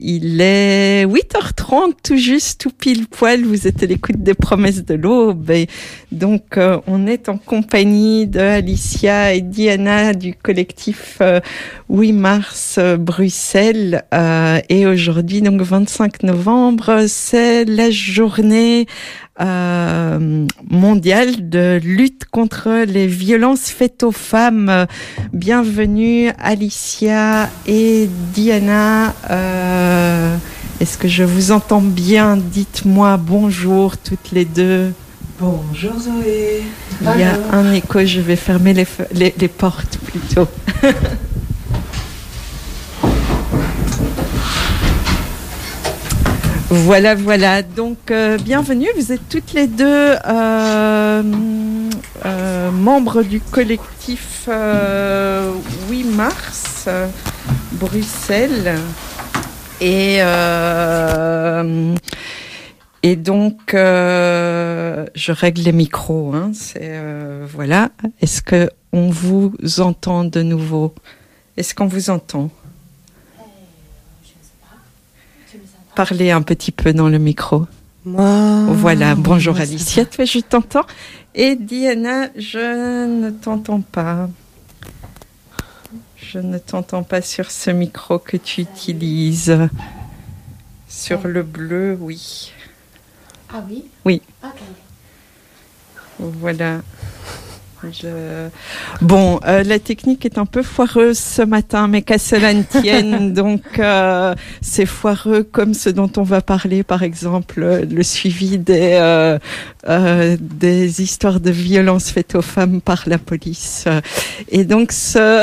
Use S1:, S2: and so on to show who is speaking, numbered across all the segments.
S1: Il est 8h30 tout juste, tout pile poil. Vous êtes à l'écoute des Promesses de l'Aube. Et donc, on est en compagnie de Alicia et Diana du collectif 8 mars Bruxelles. Et aujourd'hui, donc 25 novembre, c'est la journée mondiale de lutte contre les violences faites aux femmes. Bienvenue Alicia et Diana. Est-ce que je vous entends bien? Dites-moi bonjour toutes les deux.
S2: Bonjour Zoé.
S1: Il y a un écho, je vais fermer les portes plutôt. Voilà. Donc, bienvenue. Vous êtes toutes les deux membres du collectif 8 mars Bruxelles. Et donc, je règle les micros. Voilà. Est-ce qu'on vous entend de nouveau? Est-ce qu'on vous entend? Parlez un petit peu dans le micro. Voilà, bonjour Alicia, toi je t'entends. Et Diana, je ne t'entends pas. Je ne t'entends pas sur ce micro que tu utilises. Sur le bleu, oui.
S3: Ah oui?
S1: Oui.
S3: Ok.
S1: Voilà. Bon, la technique est un peu foireuse ce matin, mais qu'à cela ne tienne, donc c'est foireux comme ce dont on va parler, par exemple, le suivi des histoires de violences faites aux femmes par la police. Et donc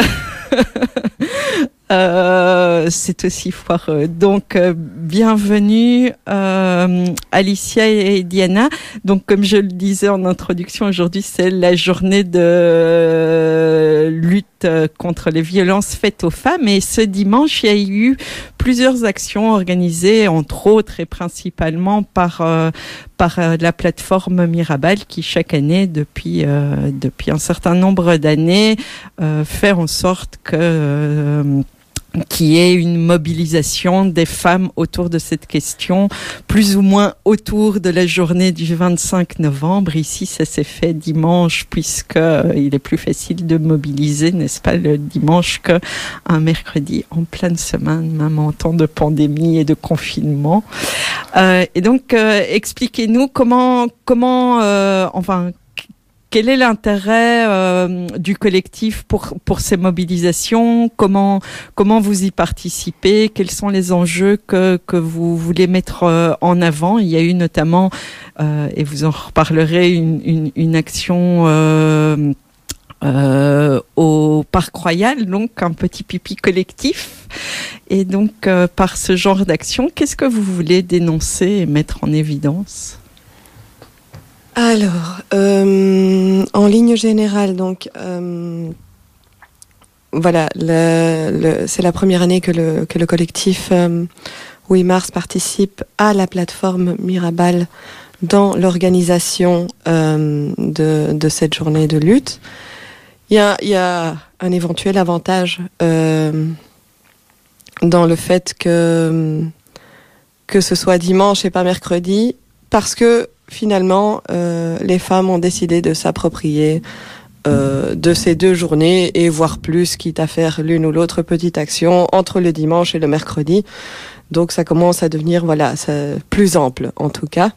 S1: c'est aussi foireux. Donc, bienvenue Alicia et Diana. Donc, comme je le disais en introduction, aujourd'hui, c'est la journée de lutte contre les violences faites aux femmes. Et ce dimanche, il y a eu plusieurs actions organisées, entre autres et principalement par la plateforme Mirabal, qui chaque année, depuis un certain nombre d'années, fait en sorte qu'il y ait une mobilisation des femmes autour de cette question, plus ou moins autour de la journée du 25 novembre. Ici, ça s'est fait dimanche, puisqu'il est plus facile de mobiliser, n'est-ce pas, le dimanche qu'un mercredi en pleine semaine, même en temps de pandémie et de confinement. Et donc, expliquez-nous quel est l'intérêt du collectif pour ces mobilisations? Comment vous y participez? Quels sont les enjeux que vous voulez mettre en avant? Il y a eu notamment, et vous en reparlerez, une action au Parc Royal, donc un petit pipi collectif. Et donc, par ce genre d'action, qu'est-ce que vous voulez dénoncer et mettre en évidence?
S2: Alors, en ligne générale, donc, voilà, c'est la première année que le collectif 8 mars participe à la plateforme Mirabal dans l'organisation de cette journée de lutte. Il y a un éventuel avantage dans le fait que ce soit dimanche et pas mercredi, parce que finalement, les femmes ont décidé de s'approprier de ces deux journées et voire plus, quitte à faire l'une ou l'autre petite action entre le dimanche et le mercredi. Donc ça commence à devenir plus ample en tout cas.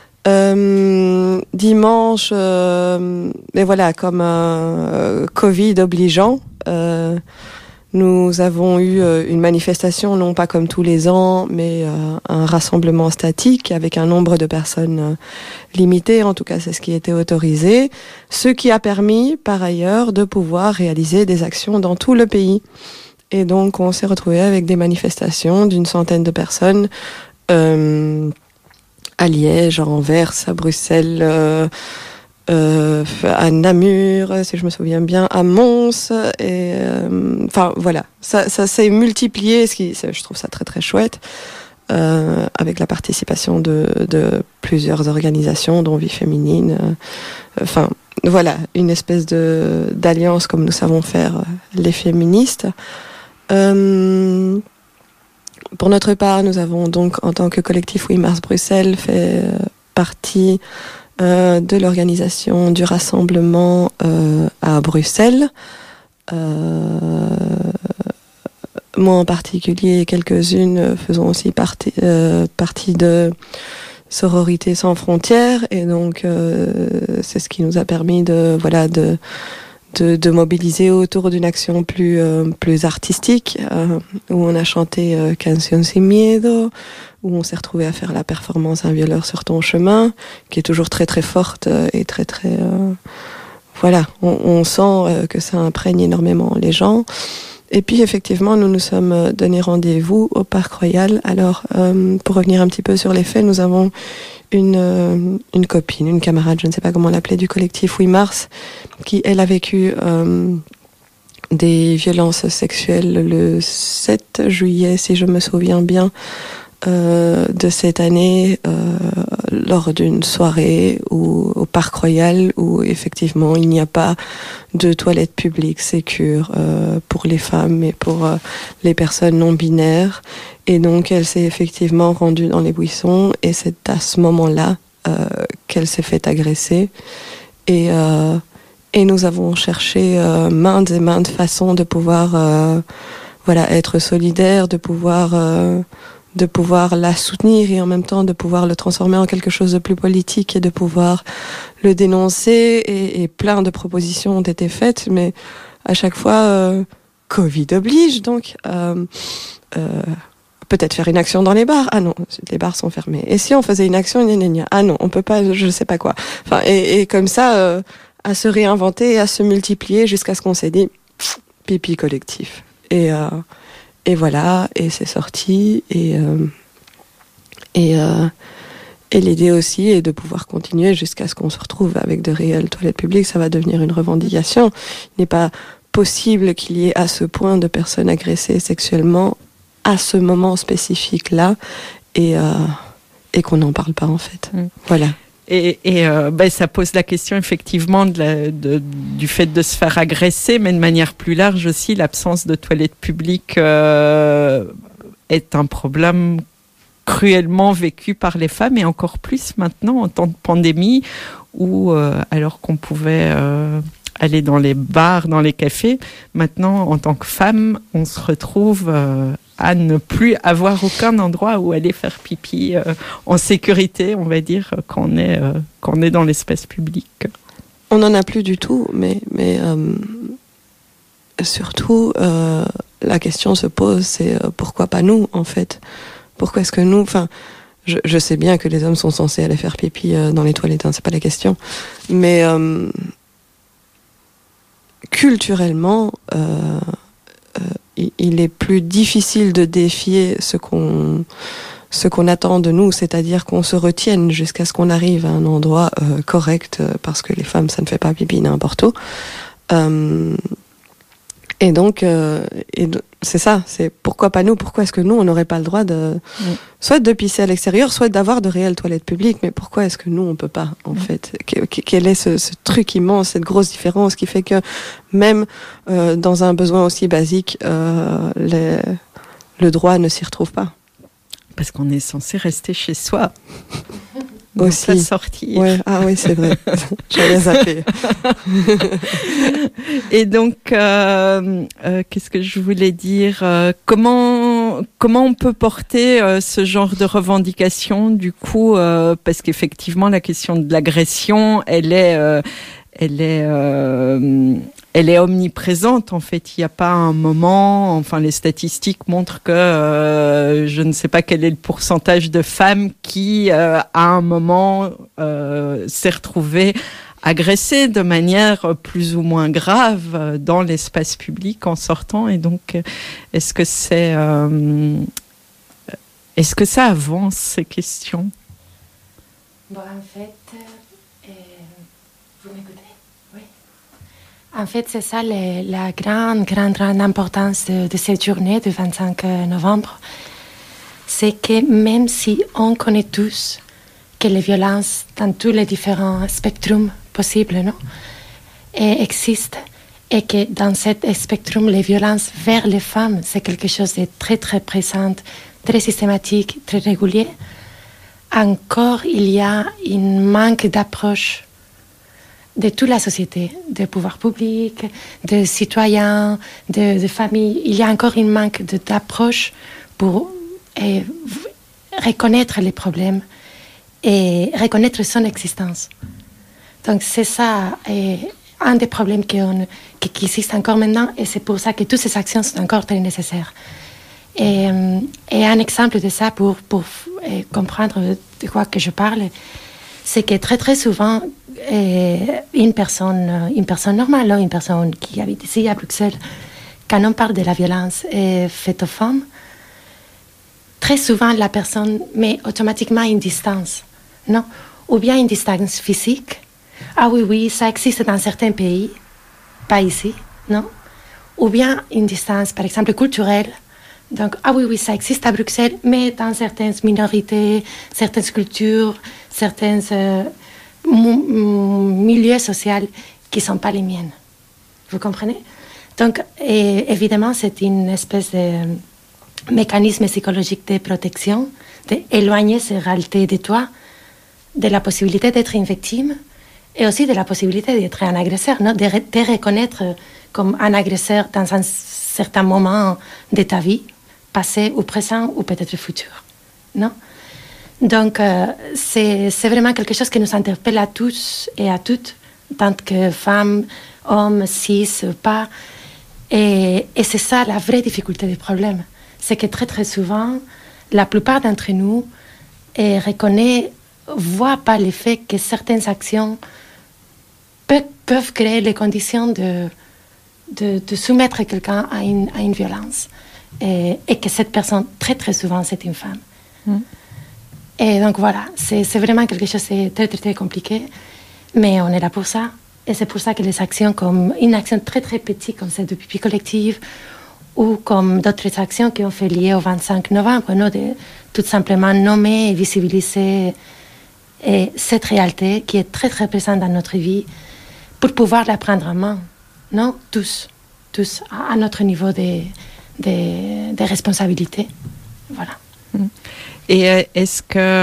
S2: Dimanche, mais voilà, comme Covid obligeant, nous avons eu une manifestation, non pas comme tous les ans, mais un rassemblement statique avec un nombre de personnes limité. En tout cas, c'est ce qui était autorisé. Ce qui a permis, par ailleurs, de pouvoir réaliser des actions dans tout le pays. Et donc, on s'est retrouvé avec des manifestations d'une centaine de personnes à Liège, à Anvers, à Bruxelles, à Namur, si je me souviens bien, à Mons, et enfin voilà, ça s'est multiplié, je trouve ça très très chouette, avec la participation de plusieurs organisations, dont Vie Féminine, enfin voilà, une espèce d'alliance comme nous savons faire les féministes. Pour notre part, nous avons donc, en tant que collectif 8 Mars Bruxelles, fait partie de l'organisation du rassemblement à Bruxelles. Moi en particulier et quelques-unes faisons aussi partie de Sororité sans frontières, et donc c'est ce qui nous a permis de mobiliser autour d'une action plus artistique, où on a chanté Canción sin miedo, où on s'est retrouvé à faire la performance Un violeur sur ton chemin, qui est toujours très très forte et très très on sent que ça imprègne énormément les gens. Et puis effectivement, nous nous sommes donné rendez-vous au Parc Royal. Alors, pour revenir un petit peu sur les faits, nous avons une copine, une camarade, je ne sais pas comment l'appeler, du collectif 8 Mars, qui, elle, a vécu des violences sexuelles le 7 juillet, si je me souviens bien, de cette année, lors d'une soirée au Parc Royal, où effectivement il n'y a pas de toilettes publiques sécures pour les femmes et pour les personnes non binaires, et donc elle s'est effectivement rendue dans les buissons, et c'est à ce moment-là qu'elle s'est fait agresser, et nous avons cherché maintes et maintes façons de pouvoir être solidaires, de pouvoir la soutenir, et en même temps de pouvoir le transformer en quelque chose de plus politique et de pouvoir le dénoncer, et plein de propositions ont été faites, mais à chaque fois Covid oblige, donc peut-être faire une action dans les bars, ah non, les bars sont fermés, et si on faisait une action, ah non, on peut pas, je sais pas quoi, enfin, et comme ça à se réinventer et à se multiplier jusqu'à ce qu'on s'est dit pipi collectif, et voilà, et c'est sorti, et l'idée aussi est de pouvoir continuer jusqu'à ce qu'on se retrouve avec de réelles toilettes publiques. Ça va devenir une revendication. Il n'est pas possible qu'il y ait à ce point de personnes agressées sexuellement à ce moment spécifique-là, et qu'on n'en parle pas en fait. Voilà.
S1: Et ça pose la question effectivement du fait de se faire agresser, mais de manière plus large aussi, l'absence de toilettes publiques est un problème cruellement vécu par les femmes, et encore plus maintenant en temps de pandémie, où alors qu'on pouvait aller dans les bars, dans les cafés, maintenant en tant que femme, on se retrouve à ne plus avoir aucun endroit où aller faire pipi en sécurité, on va dire, quand on est dans l'espace public.
S2: On n'en a plus du tout, mais surtout, la question se pose, c'est pourquoi pas nous, en fait ? Pourquoi est-ce que nous... Enfin, je sais bien que les hommes sont censés aller faire pipi dans les toilettes, c'est pas la question, mais culturellement... il est plus difficile de défier ce qu'on attend de nous, c'est-à-dire qu'on se retienne jusqu'à ce qu'on arrive à un endroit correct, parce que les femmes, ça ne fait pas pipi n'importe où. Et donc, c'est ça, c'est pourquoi pas nous, pourquoi est-ce que nous, on n'aurait pas le droit soit de pisser à l'extérieur, soit d'avoir de réelles toilettes publiques, mais pourquoi est-ce que nous, on peut pas, en fait? Quel est ce truc immense, cette grosse différence qui fait que même dans un besoin aussi basique, le droit ne s'y retrouve pas?
S1: Parce qu'on est censé rester chez soi.
S2: Aussi.
S1: Pas sortir.
S2: Ouais. Ah oui, c'est vrai. J'avais zappé.
S1: Et donc, qu'est-ce que je voulais dire ? Comment on peut porter ce genre de revendication, du coup, parce qu'effectivement, la question de l'agression, elle est omniprésente, en fait. Il n'y a pas un moment, enfin les statistiques montrent que je ne sais pas quel est le pourcentage de femmes qui, à un moment, s'est retrouvée agressée de manière plus ou moins grave dans l'espace public en sortant. Et donc, est-ce que ça avance, ces questions ?
S3: Bon, en fait, vous m'écoutez ? En fait, c'est ça la grande importance de cette journée du 25 novembre. C'est que même si on connaît tous que les violences dans tous les différents spectrums possibles existent, et que dans cet spectrum, les violences vers les femmes, c'est quelque chose de très très présent très systématique, très régulier, encore il y a un manque d'approche de toute la société, des pouvoirs publics, des citoyens, des familles. Il y a encore un manque d'approche pour reconnaître les problèmes et reconnaître son existence. Donc c'est ça un des problèmes qui existent encore maintenant, et c'est pour ça que toutes ces actions sont encore très nécessaires. Et un exemple de ça pour comprendre de quoi que je parle, c'est que très très souvent une personne normale, une personne qui habite ici à Bruxelles, quand on parle de la violence faite aux femmes, très souvent la personne met automatiquement une distance, non? Ou bien une distance physique. Ah oui, ça existe dans certains pays, pas ici, non? Ou bien une distance, par exemple, culturelle. Donc, ah oui, ça existe à Bruxelles, mais dans certaines minorités, certaines cultures, certains milieux sociaux qui ne sont pas les miennes. Vous comprenez? Donc, évidemment, c'est une espèce de mécanisme psychologique de protection, d'éloigner ces réalités de toi, de la possibilité d'être une victime et aussi de la possibilité d'être un agresseur, non? De te reconnaître comme un agresseur dans un certain moment de ta vie, passé ou présent ou peut-être futur, non? Donc, c'est vraiment quelque chose qui nous interpelle à tous et à toutes, tant que femmes, hommes, cis, pas. Et c'est ça la vraie difficulté du problème. C'est que très, très souvent, la plupart d'entre nous voient pas le fait que certaines actions peuvent créer les conditions de soumettre quelqu'un à une violence. Et que cette personne, très, très souvent, c'est une femme. Et donc voilà, c'est vraiment quelque chose de très, très, très compliqué, mais on est là pour ça. Et c'est pour ça que les actions comme une action très, très petite, comme celle de Pipi Collective, ou comme d'autres actions qui ont fait liées au 25 novembre, non, de tout simplement nommer et visibiliser cette réalité qui est très, très présente dans notre vie, pour pouvoir la prendre en main, non? Tous, à notre niveau des responsabilités. Voilà.
S1: Et est-ce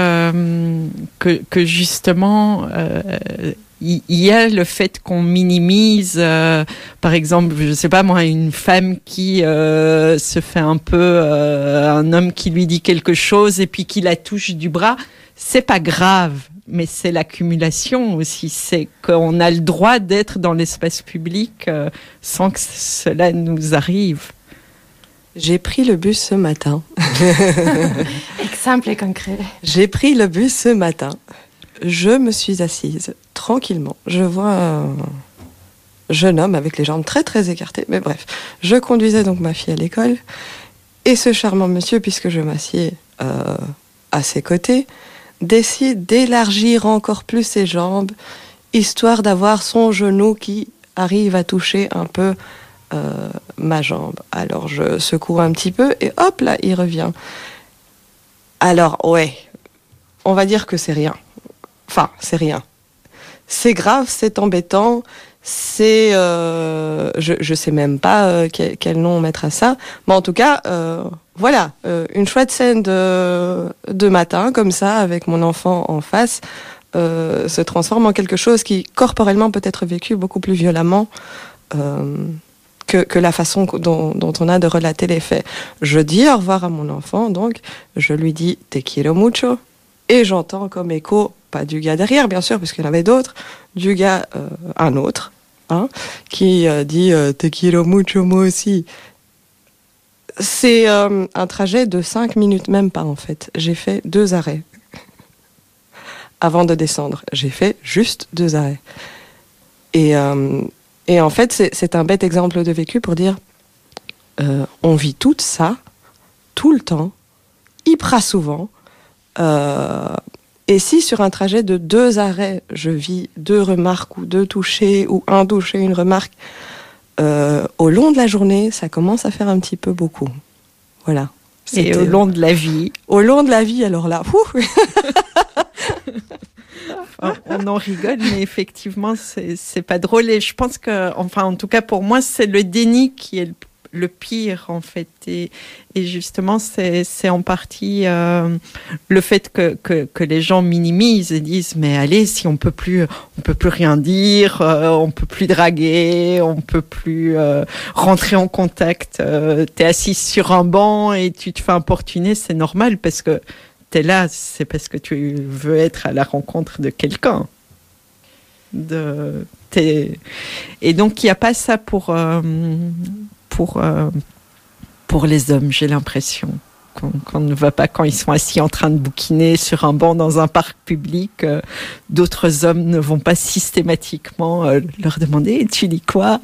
S1: que justement, il y a le fait qu'on minimise, par exemple, je sais pas moi, une femme qui se fait un peu un homme qui lui dit quelque chose et puis qui la touche du bras, c'est pas grave, mais c'est l'accumulation aussi, c'est qu'on a le droit d'être dans l'espace public sans que cela nous arrive.
S2: J'ai pris le bus ce matin.
S3: Exemple concret.
S2: J'ai pris le bus ce matin. Je me suis assise tranquillement. Je vois un jeune homme avec les jambes très très écartées. Mais bref, je conduisais donc ma fille à l'école. Et ce charmant monsieur, puisque je m'assieds à ses côtés, décide d'élargir encore plus ses jambes, histoire d'avoir son genou qui arrive à toucher un peu ma jambe. Alors je secoue un petit peu et hop là, il revient. Alors ouais, on va dire que c'est rien. Enfin, c'est rien. C'est grave, c'est embêtant, c'est... je sais même pas quel nom mettre à ça, mais en tout cas, voilà, une chouette scène de matin, comme ça, avec mon enfant en face, se transforme en quelque chose qui, corporellement, peut être vécu beaucoup plus violemment que la façon dont on a de relater les faits. Je dis au revoir à mon enfant, donc, je lui dis « te quiero mucho », et j'entends comme écho, pas du gars derrière, bien sûr, parce qu'il y en avait d'autres, du gars, un autre, qui dit « te quiero mucho, moi aussi ». C'est un trajet de 5 minutes, même pas en fait. J'ai fait 2 arrêts. Avant de descendre, j'ai fait juste 2 arrêts. Et en fait, c'est un bête exemple de vécu pour dire on vit tout ça, tout le temps, hyper souvent. Et si sur un trajet de 2 arrêts, je vis 2 remarques ou 2 touchés, ou un touché, une remarque, au long de la journée, ça commence à faire un petit peu beaucoup. Voilà.
S1: Et au long de la vie.
S2: Au long de la vie, alors là,
S1: on en rigole, mais effectivement, c'est pas drôle. Et je pense que, enfin, en tout cas pour moi, c'est le déni qui est le pire en fait. Et justement, c'est en partie le fait que les gens minimisent et disent mais allez, si on peut plus rien dire, on peut plus draguer, on peut plus rentrer en contact. T'es assise sur un banc et tu te fais importuner, c'est normal parce que t'es là, c'est parce que tu veux être à la rencontre de quelqu'un. Et donc il n'y a pas ça pour les hommes, j'ai l'impression qu'on ne va pas quand ils sont assis en train de bouquiner sur un banc dans un parc public. D'autres hommes ne vont pas systématiquement leur demander tu lis quoi.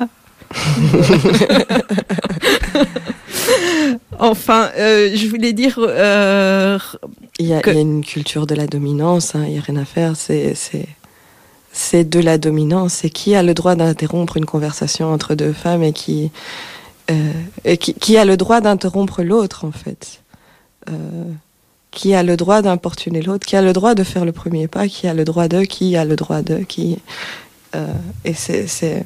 S1: Enfin, je voulais dire
S2: il y a une culture de la dominance, il n'y a rien à faire, c'est de la dominance. Et qui a le droit d'interrompre une conversation entre deux femmes et qui a le droit d'interrompre l'autre, en fait, qui a le droit d'importuner l'autre, qui a le droit de faire le premier pas, qui a le droit de, et c'est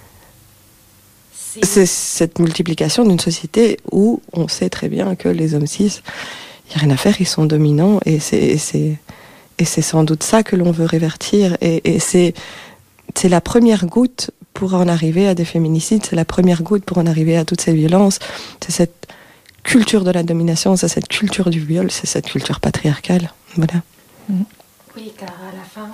S2: cette multiplication d'une société où on sait très bien que les hommes cis, il n'y a rien à faire, ils sont dominants, et c'est sans doute ça que l'on veut révertir, et c'est la première goutte pour en arriver à des féminicides, c'est la première goutte pour en arriver à toutes ces violences, c'est cette culture de la domination, c'est cette culture du viol, c'est cette culture patriarcale, voilà.
S3: Oui, car à la fin,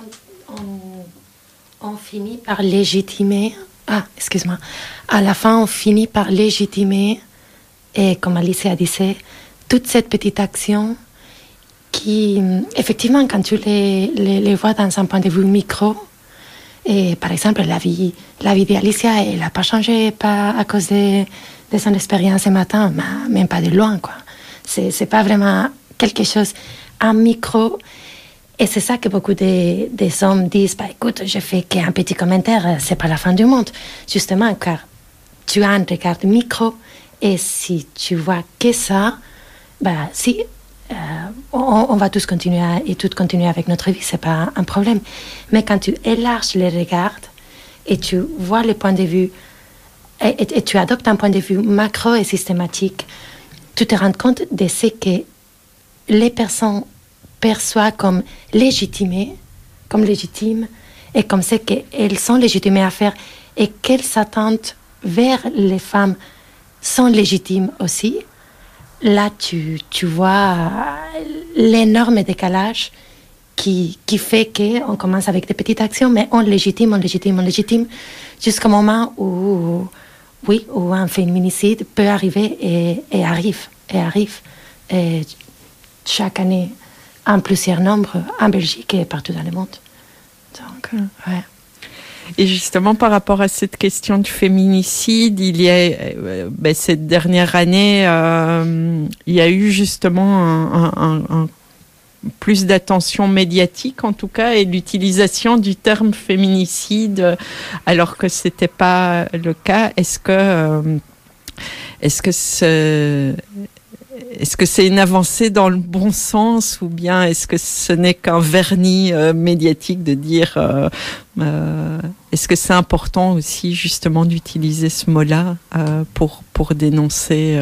S3: on finit par légitimer, à la fin on finit par légitimer, et comme Alicia disait, toute cette petite action qui, effectivement, quand tu les vois dans un point de vue micro, et par exemple, la vie d'Alicia, elle n'a pas changé à cause de son expérience ce matin, mais même pas de loin, quoi. C'est pas vraiment quelque chose, un micro. Et c'est ça que beaucoup des hommes disent, écoute, je fais qu'un petit commentaire, c'est pas la fin du monde. Justement, car tu as un regard micro, et si tu vois que ça, si... on va tous continuer et toutes continuer avec notre vie, c'est pas un problème. Mais quand tu élarges les regards et tu vois les points de vue et tu adoptes un point de vue macro et systématique, tu te rends compte de ce que les personnes perçoivent comme légitime et comme ce qu'elles sont légitimées à faire, et qu'elles s'attendent vers les femmes sont légitimes aussi. Là, tu vois l'énorme décalage qui fait qu'on commence avec des petites actions, mais on légitime, jusqu'au moment où un féminicide peut arriver et arrive. Et chaque année, en plusieurs nombres, en Belgique et partout dans le monde. Donc, ouais.
S1: Et justement, par rapport à cette question du féminicide, il y a cette dernière année, il y a eu justement un plus d'attention médiatique, en tout cas, et l'utilisation du terme féminicide, alors que c'était pas le cas. Est-ce que c'est une avancée dans le bon sens, ou bien est-ce que ce n'est qu'un vernis médiatique de dire est-ce que c'est important aussi justement d'utiliser ce mot-là pour dénoncer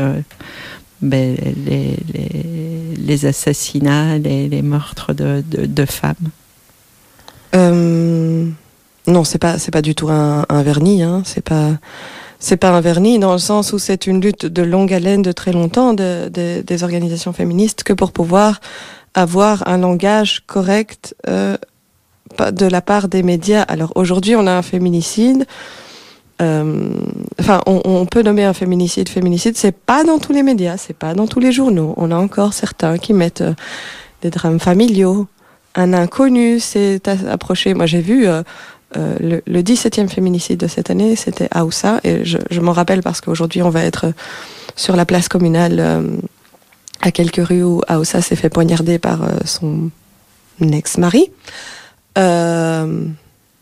S1: les assassinats, les meurtres de femmes?
S2: Non, c'est pas du tout un vernis, hein. C'est pas un vernis, dans le sens où c'est une lutte de longue haleine, de très longtemps, des organisations féministes, que pour pouvoir avoir un langage correct de la part des médias. Alors aujourd'hui, on a un féminicide. On peut nommer un féminicide. C'est pas dans tous les médias, c'est pas dans tous les journaux. On a encore certains qui mettent des drames familiaux. Un inconnu s'est approché. Moi, j'ai vu le 17e féminicide de cette année, c'était à Aoussa, et je m'en rappelle parce qu'aujourd'hui, on va être sur la place communale à quelques rues où Aoussa s'est fait poignarder par son ex-mari. Un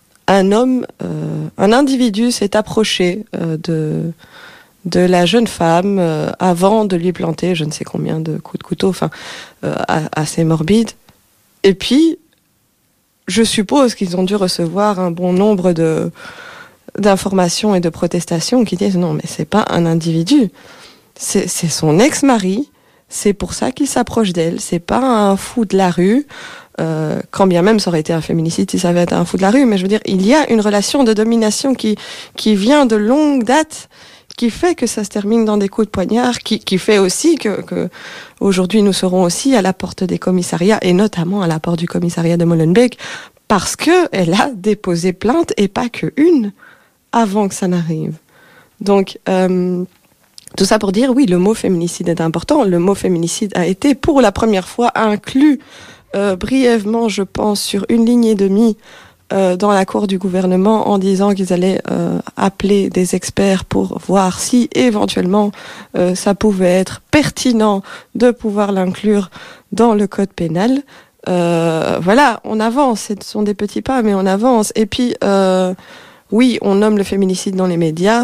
S2: individu s'est approché de la jeune femme avant de lui planter je ne sais combien de coups de couteau, assez morbide. Et puis, je suppose qu'ils ont dû recevoir un bon nombre d'information et de protestation qui disent non, mais c'est pas un individu, c'est son ex-mari, c'est pour ça qu'il s'approche d'elle, c'est pas un fou de la rue, quand bien même ça aurait été un féminicide si ça avait été un fou de la rue, mais je veux dire, il y a une relation de domination qui vient de longue date, qui fait que ça se termine dans des coups de poignard, qui fait aussi que aujourd'hui nous serons aussi à la porte des commissariats, et notamment à la porte du commissariat de Molenbeek, parce que elle a déposé plainte, et pas que une, avant que ça n'arrive. Donc, tout ça pour dire, oui, le mot féminicide est important. Le mot féminicide a été pour la première fois inclus brièvement, je pense, sur une ligne et demie dans l'accord du gouvernement, en disant qu'ils allaient appeler des experts pour voir si éventuellement ça pouvait être pertinent de pouvoir l'inclure dans le code pénal. Voilà, on avance, ce sont des petits pas, mais on avance. Et puis, oui, on nomme le féminicide dans les médias.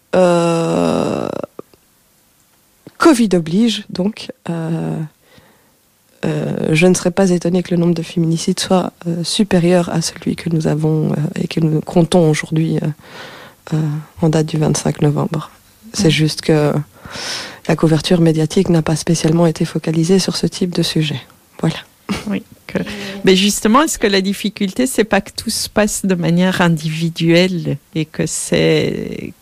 S2: Covid oblige, donc je ne serais pas étonnée que le nombre de féminicides soit supérieur à celui que nous avons et que nous comptons aujourd'hui en date du 25 novembre. C'est juste que la couverture médiatique n'a pas spécialement été focalisée sur ce type de sujet. Voilà.
S1: Oui. Mais justement, est-ce que la difficulté, c'est pas que tout se passe de manière individuelle et que c'est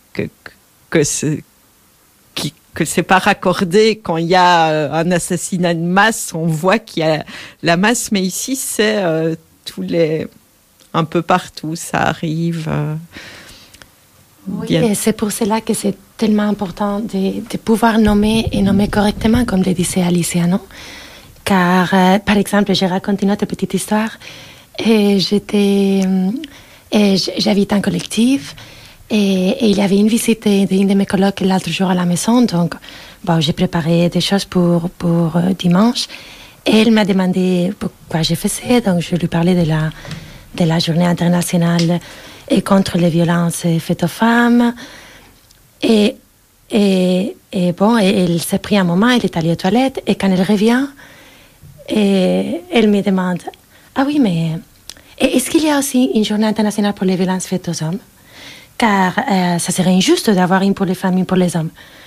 S1: que c'est pas raccordé quand il y a un assassinat de masse, on voit qu'il y a la masse, mais ici c'est un peu partout, ça arrive.
S3: Oui, et c'est pour cela que c'est tellement important de pouvoir nommer et nommer correctement, comme le disait Alicia, non? Car, par exemple, j'ai raconté une autre petite histoire, et j'habite en collectif. Et il y avait une visite d'une de mes colocs l'autre jour à la maison, donc j'ai préparé des choses pour dimanche. Et elle m'a demandé pourquoi je faisais, donc je lui parlais de la journée internationale et contre les violences faites aux femmes. Et elle s'est pris un moment, elle est allée aux toilettes, et quand elle revient, elle me demande « Ah oui, mais est-ce qu'il y a aussi une journée internationale pour les violences faites aux hommes ?» Car ça serait injuste d'avoir une pour les femmes, une pour les hommes.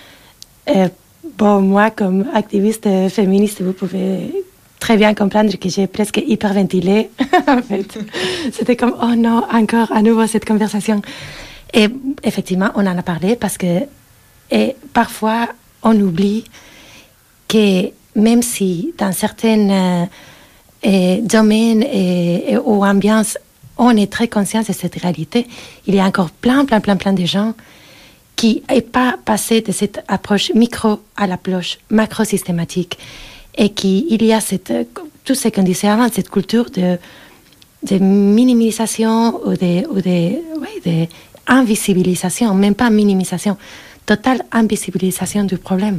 S3: Moi, comme activiste féministe, vous pouvez très bien comprendre que j'ai presque hyperventilé. En fait, c'était comme, oh non, encore à nouveau cette conversation. Et effectivement, on en a parlé parce que parfois, on oublie que même si dans certains domaines ou ambiances, on est très conscient de cette réalité, il y a encore plein de gens qui n'est pas passé de cette approche micro à l'approche macro-systématique, et il y a tout ce qu'on disait avant, cette culture de minimisation ou de invisibilisation, même pas minimisation, totale invisibilisation du problème.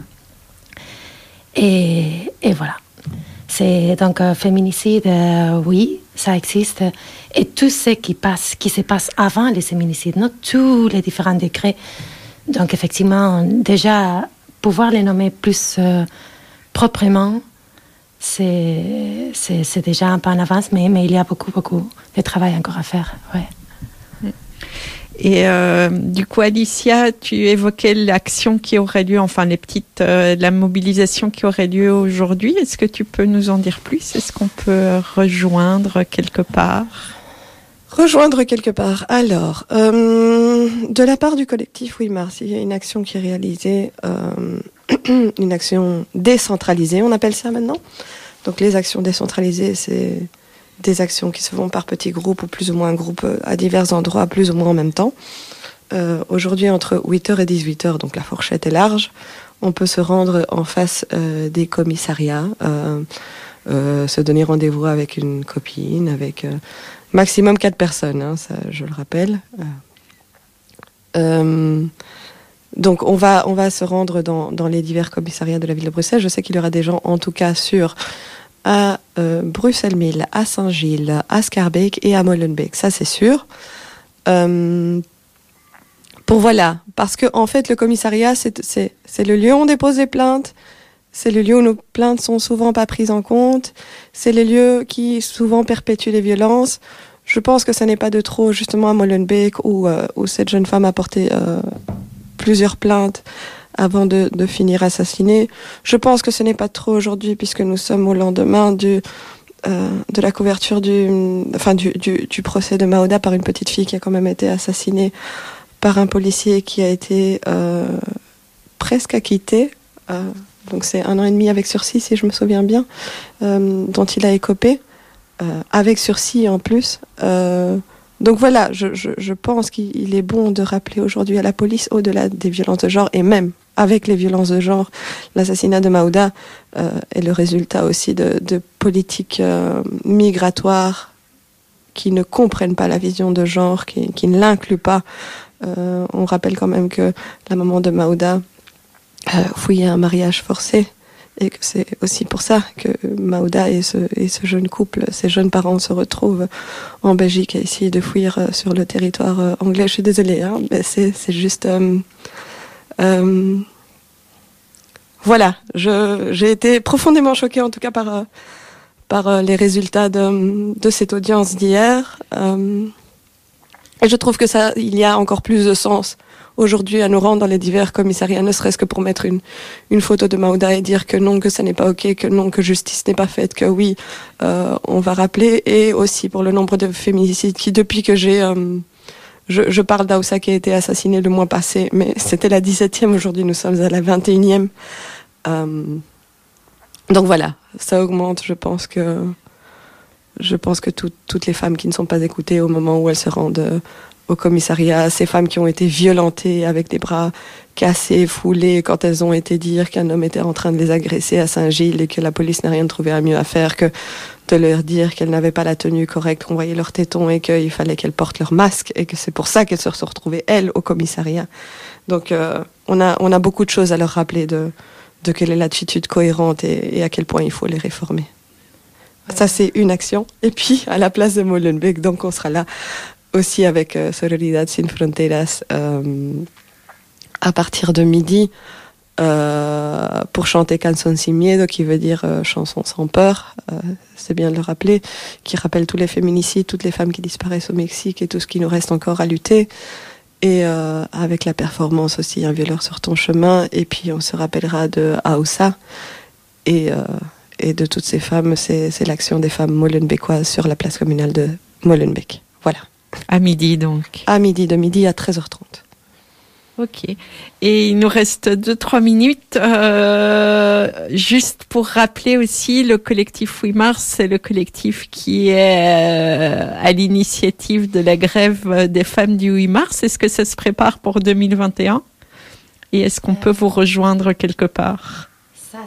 S3: Et voilà. C'est donc féminicide, oui, ça existe. Et tout ce qui se passe avant les féminicides, non, tous les différents degrés. Donc effectivement, déjà, pouvoir les nommer plus proprement, c'est déjà un pas en avance, mais il y a beaucoup de travail encore à faire. Ouais.
S1: Et du coup, Alicia, tu évoquais l'action qui aurait lieu, enfin la mobilisation qui aurait lieu aujourd'hui. Est-ce que tu peux nous en dire plus? Est-ce qu'on peut rejoindre quelque part?
S2: Rejoindre quelque part. Alors, de la part du collectif Oui Mars, il y a une action qui est réalisée, une action décentralisée, on appelle ça maintenant. Donc les actions décentralisées, c'est des actions qui se font par petits groupes ou plus ou moins groupes à divers endroits, plus ou moins en même temps. Aujourd'hui, entre 8h et 18h, donc la fourchette est large, on peut se rendre en face des commissariats, se donner rendez-vous avec une copine, avec maximum 4 personnes, hein, ça, je le rappelle. Donc on va se rendre dans les divers commissariats de la ville de Bruxelles. Je sais qu'il y aura des gens, en tout cas, à Bruxelles-Mille, à Saint-Gilles, à Schaerbeek et à Molenbeek, ça c'est sûr. Parce que en fait le commissariat c'est le lieu où on dépose les plaintes, c'est le lieu où nos plaintes sont souvent pas prises en compte, c'est le lieu qui souvent perpétue les violences. je pense que ça n'est pas de trop, justement, à Molenbeek, où cette jeune femme a porté plusieurs plaintes avant de finir assassinée. Je pense que ce n'est pas trop aujourd'hui, puisque nous sommes au lendemain de la couverture du procès de Maouda par une petite fille qui a quand même été assassinée par un policier qui a été presque acquitté. Donc c'est 1 an et demi avec sursis, si je me souviens bien, dont il a écopé, avec sursis en plus. Donc voilà, je pense qu'il est bon de rappeler aujourd'hui à la police, au-delà des violences de genre, et même avec les violences de genre, l'assassinat de Maouda est le résultat aussi de politiques migratoires qui ne comprennent pas la vision de genre, qui ne l'incluent pas. On rappelle quand même que la maman de Maouda fouillait un mariage forcé, et que c'est aussi pour ça que Maouda et ce jeune couple, ces jeunes parents se retrouvent en Belgique à essayer de fuir sur le territoire anglais. Je suis désolée, hein, mais c'est juste... voilà, j'ai été profondément choquée en tout cas par les résultats de cette audience d'hier. Et je trouve que il y a encore plus de sens aujourd'hui à nous rendre dans les divers commissariats, ne serait-ce que pour mettre une photo de Maouda et dire que non, que ça n'est pas ok, que non, que justice n'est pas faite, que oui, on va rappeler, et aussi pour le nombre de féminicides qui, depuis que je parle d'Aoussa qui a été assassinée le mois passé, mais c'était la 17e, aujourd'hui nous sommes à la 21e. Donc voilà, ça augmente, je pense que toutes les femmes qui ne sont pas écoutées au moment où elles se rendent au commissariat, ces femmes qui ont été violentées avec des bras cassés, foulés, quand elles ont été dire qu'un homme était en train de les agresser à Saint-Gilles et que la police n'a rien trouvé à mieux à faire que de leur dire qu'elles n'avaient pas la tenue correcte, qu'on voyait leurs tétons et qu'il fallait qu'elles portent leur masque et que c'est pour ça qu'elles se sont retrouvées, elles, au commissariat. Donc on a beaucoup de choses à leur rappeler de quelle est l'attitude cohérente et à quel point il faut les réformer. Ouais. Ça, c'est une action. Et puis, à la place de Molenbeek, donc on sera là aussi avec Sororidad Sin Fronteras à partir de midi pour chanter Canción Sin Miedo, qui veut dire chanson sans peur, c'est bien de le rappeler, qui rappelle tous les féminicides, toutes les femmes qui disparaissent au Mexique et tout ce qui nous reste encore à lutter. Et avec la performance aussi, un violeur sur ton chemin. Et puis on se rappellera de Aoussa et de toutes ces femmes. C'est l'action des femmes molenbeekoises sur la place communale de Molenbeek. Voilà.
S1: À midi donc.
S2: À midi, de midi à 13h30.
S1: Ok. Et il nous reste 2-3 minutes. Juste pour rappeler aussi, le collectif 8 mars, c'est le collectif qui est à l'initiative de la grève des femmes du 8 mars. Est-ce que ça se prépare pour 2021? Et est-ce qu'on peut vous rejoindre quelque part?
S3: Ça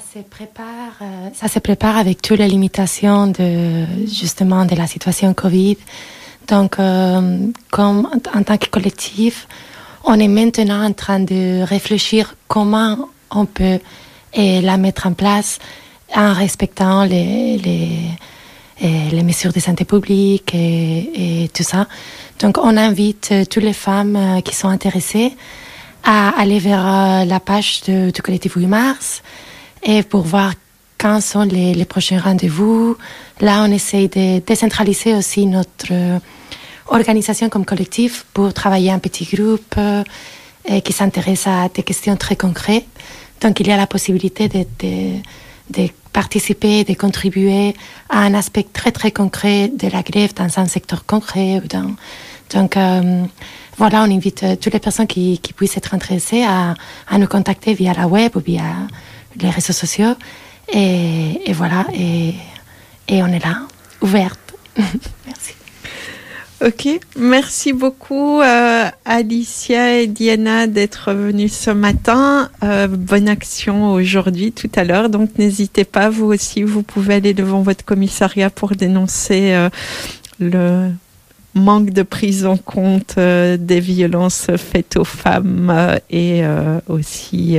S3: se prépare avec toutes les limitations justement de la situation Covid. Donc, comme en tant que collectif, on est maintenant en train de réfléchir comment on peut la mettre en place en respectant les mesures de santé publique et tout ça. Donc, on invite toutes les femmes qui sont intéressées à aller vers la page du collectif 8 mars et pour voir quand sont les prochains rendez-vous. Là, on essaye de décentraliser aussi notre organisation comme collectif pour travailler en petits groupes qui s'intéressent à des questions très concrètes. Donc, il y a la possibilité de participer, de contribuer à un aspect très, très concret de la grève dans un secteur concret. Donc, voilà, on invite toutes les personnes qui puissent être intéressées à nous contacter via la web ou via les réseaux sociaux. Et voilà, et on est là, ouverte. Merci.
S1: Ok, merci beaucoup Alicia et Diana d'être venues ce matin. Bonne action aujourd'hui, tout à l'heure. Donc n'hésitez pas, vous aussi, vous pouvez aller devant votre commissariat pour dénoncer le manque de prise en compte des violences faites aux femmes et aussi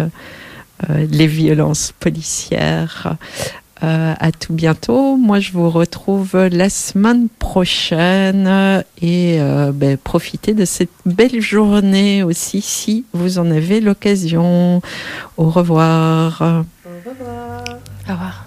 S1: les violences policières. À tout bientôt. Moi, je vous retrouve la semaine prochaine et profitez de cette belle journée aussi si vous en avez l'occasion. Au revoir.
S2: Au revoir.
S3: Au revoir.